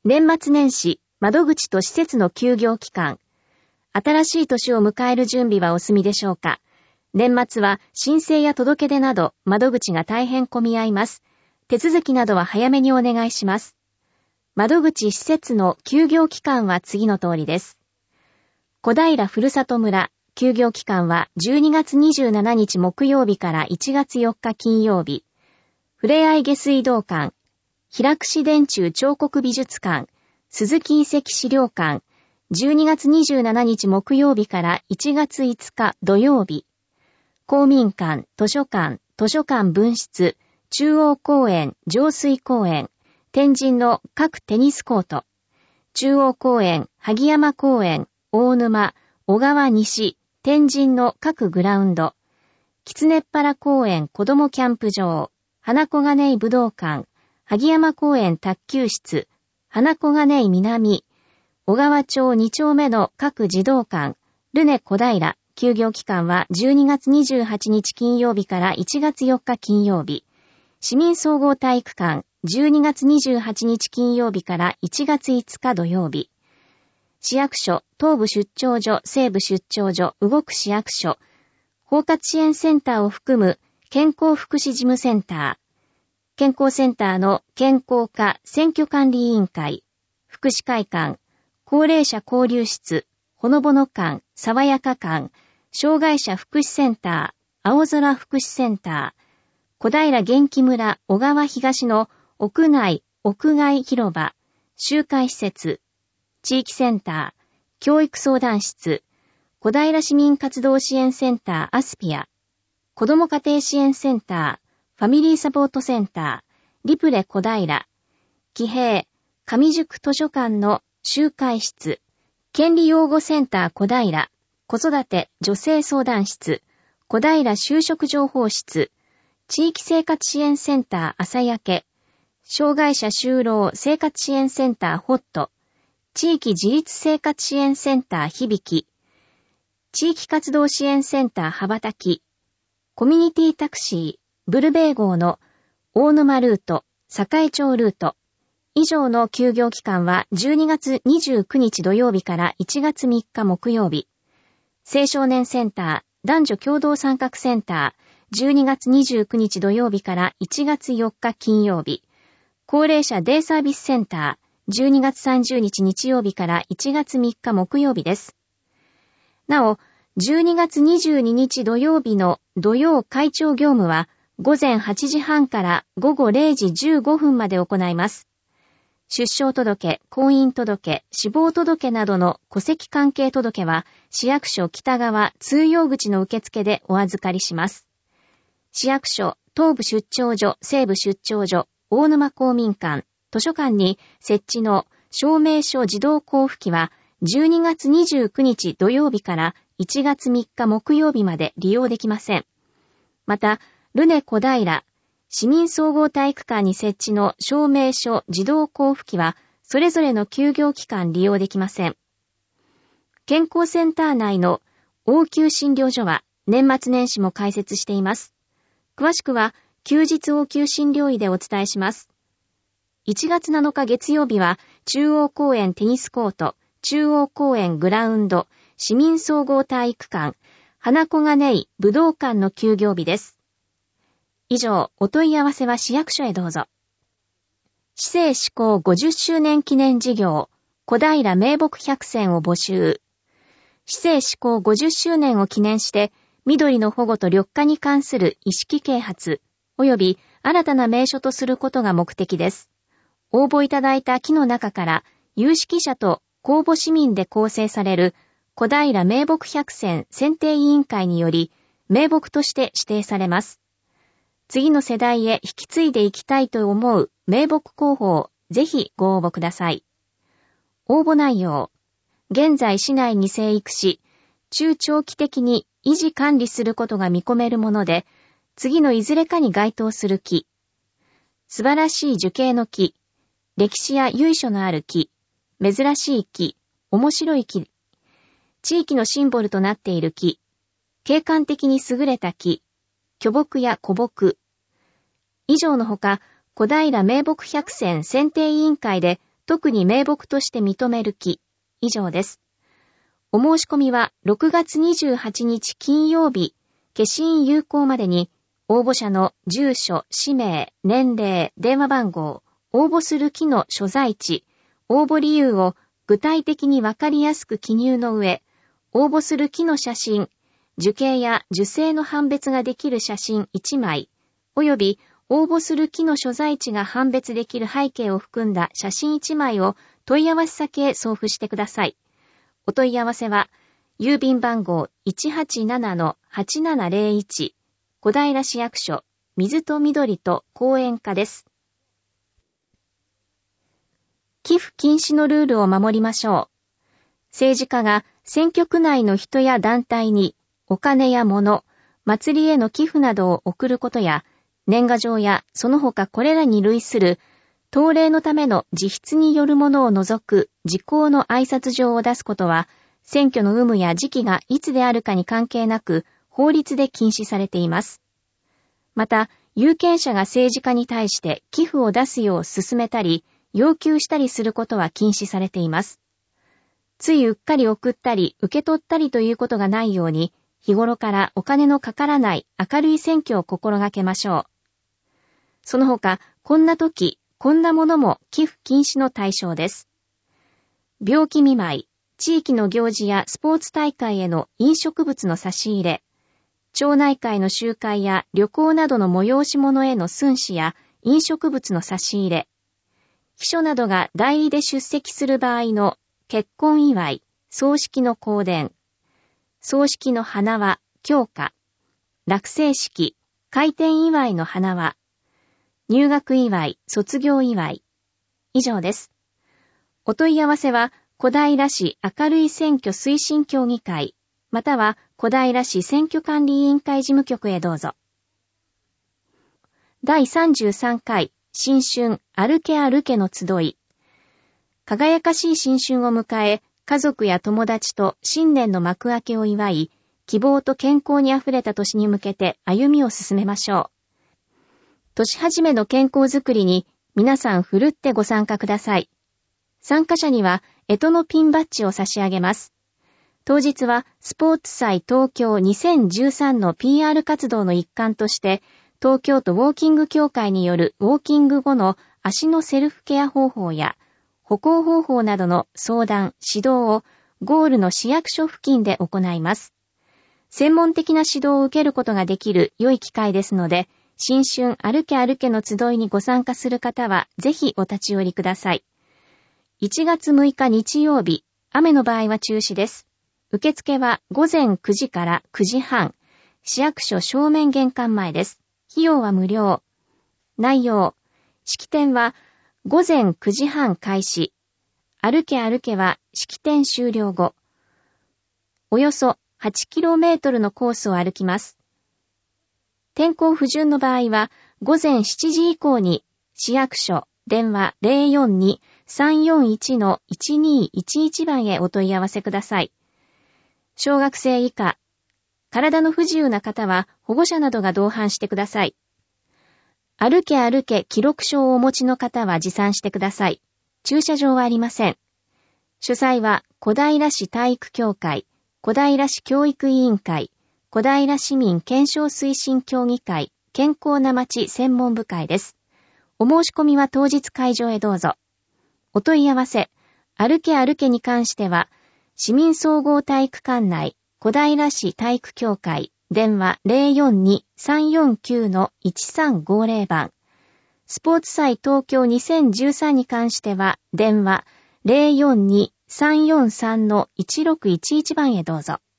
年末年始、窓口と施設の休業期間。新しい年を迎える準備はお済みでしょうか。年末は申請や届け出など窓口が大変混み合います。手続きなどは早めにお願いします。窓口施設の休業期間は次の通りです。小平ふるさと村、休業期間は12月27日木曜日から1月4日金曜日。ふれあい下水道館、平櫛電柱彫刻美術館、鈴木遺跡資料館、12月27日木曜日から1月5日土曜日。公民館、図書館分室、中央公園、上水公園、天神の各テニスコート、中央公園、萩山公園、大沼、小川西、天神の各グラウンド、狐っ原公園子どもキャンプ場、花小金井武道館、萩山公園卓球室、花小金井南、小川町2丁目の各児童館、ルネ小平、休業期間は12月28日金曜日から1月4日金曜日。市民総合体育館、12月28日金曜日から1月5日土曜日。市役所、東部出張所、西部出張所、動く市役所、包括支援センターを含む健康福祉事務センター、健康センターの健康課選挙管理委員会、福祉会館、高齢者交流室、ほのぼの館、爽やか館、障害者福祉センター、青空福祉センター、小平元気村小川東の屋内、屋外広場、集会施設、地域センター、教育相談室、小平市民活動支援センターアスピア、子ども家庭支援センター、ファミリーサポートセンター、リプレ小平、喜平、上宿図書館の集会室、権利擁護センター小平、子育て女性相談室、小平就職情報室、地域生活支援センター朝焼け、障害者就労生活支援センターホット、地域自立生活支援センター響き、地域活動支援センター羽ばたき、コミュニティタクシー、ブルベー号の大沼ルート、栄町ルート。以上の休業期間は12月29日土曜日から1月3日木曜日。青少年センター、男女共同参画センター、12月29日土曜日から1月4日金曜日。高齢者デイサービスセンター、12月30日日曜日から1月3日木曜日です。なお、12月22日土曜日の土曜会長業務は、午前8時半から午後0時15分まで行います。出生届、婚姻届、死亡届などの戸籍関係届は、市役所北側通用口の受付でお預かりします。市役所、東部出張所、西部出張所、大沼公民館、図書館に設置の証明書自動交付機は、12月29日土曜日から1月3日木曜日まで利用できません。また、ルネ小平、市民総合体育館に設置の証明書自動交付機は、それぞれの休業期間利用できません。健康センター内の応急診療所は年末年始も開設しています。詳しくは、休日応急診療医でお伝えします。1月7日月曜日は、中央公園テニスコート、中央公園グラウンド、市民総合体育館、花小金井武道館の休業日です。以上、お問い合わせは市役所へどうぞ。市政施行50周年記念事業、小平名木100選を募集。市政施行50周年を記念して、緑の保護と緑化に関する意識啓発、及び新たな名所とすることが目的です。応募いただいた木の中から、有識者と公募市民で構成される小平名木100選選定委員会により、名木として指定されます。次の世代へ引き継いでいきたいと思う名木候補をぜひご応募ください。応募内容。現在市内に生育し、中長期的に維持管理することが見込めるもので、次のいずれかに該当する木。素晴らしい樹形の木。歴史や由緒のある木。珍しい木。面白い木。地域のシンボルとなっている木。景観的に優れた木。巨木や古木。以上のほか、小平名木100選選定委員会で特に名目として認める気。以上です。お申し込みは6月28日金曜日、消印有効までに、応募者の住所、氏名、年齢、電話番号、応募する期の所在地、応募理由を具体的にわかりやすく記入の上、応募する期の写真、樹形や樹勢の判別ができる写真1枚、及び応募する期の所在地が判別できる背景を含んだ写真1枚を問い合わせ先へ送付してください。お問い合わせは、郵便番号 187-8701 小平市役所、水と緑と公園課です。寄付禁止のルールを守りましょう。政治家が選挙区内の人や団体にお金や物、祭りへの寄付などを送ることや、年賀状やその他これらに類する当例のための自筆によるものを除く時効の挨拶状を出すことは、選挙の有無や時期がいつであるかに関係なく、法律で禁止されています。また、有権者が政治家に対して寄付を出すよう勧めたり、要求したりすることは禁止されています。ついうっかり送ったり、受け取ったりということがないように、日頃からお金のかからない明るい選挙を心がけましょう。その他、こんな時、こんなものも寄付禁止の対象です。病気見舞い、地域の行事やスポーツ大会への飲食物の差し入れ、町内会の集会や旅行などの催し物への寸志や飲食物の差し入れ、秘書などが代理で出席する場合の結婚祝い、葬式の香典、葬式の花輪、供花、落成式、開店祝いの花輪、入学祝い、卒業祝い。以上です。お問い合わせは、小平市明るい選挙推進協議会、または小平市選挙管理委員会事務局へどうぞ。第33回新春歩け歩けの集い。輝かしい新春を迎え、家族や友達と新年の幕開けを祝い、希望と健康にあふれた年に向けて歩みを進めましょう。年始めの健康づくりに皆さんふるってご参加ください。参加者には干支のピンバッジを差し上げます。当日はスポーツ祭東京2013の PR 活動の一環として、東京都ウォーキング協会によるウォーキング後の足のセルフケア方法や歩行方法などの相談、指導をゴールの市役所付近で行います。専門的な指導を受けることができる良い機会ですので、新春歩け歩けの集いにご参加する方はぜひお立ち寄りください。1月6日日曜日、雨の場合は中止です。受付は午前9時から9時半、市役所正面玄関前です。費用は無料。内容、式典は午前9時半開始。歩け歩けは式典終了後。およそ 8km のコースを歩きます。天候不順の場合は午前7時以降に市役所電話 042-341-1211 番へお問い合わせください。小学生以下、体の不自由な方は保護者などが同伴してください。歩け歩け記録証をお持ちの方は持参してください。駐車場はありません。主催は小平市体育協会、小平市教育委員会、小平市民健康推進協議会、健康な街専門部会です。お申し込みは当日会場へどうぞ。お問い合わせ、歩け歩けに関しては、市民総合体育館内、小平市体育協会、電話 042-349-1350 番。スポーツ祭東京2013に関しては、電話 042-343-1611 番へどうぞ。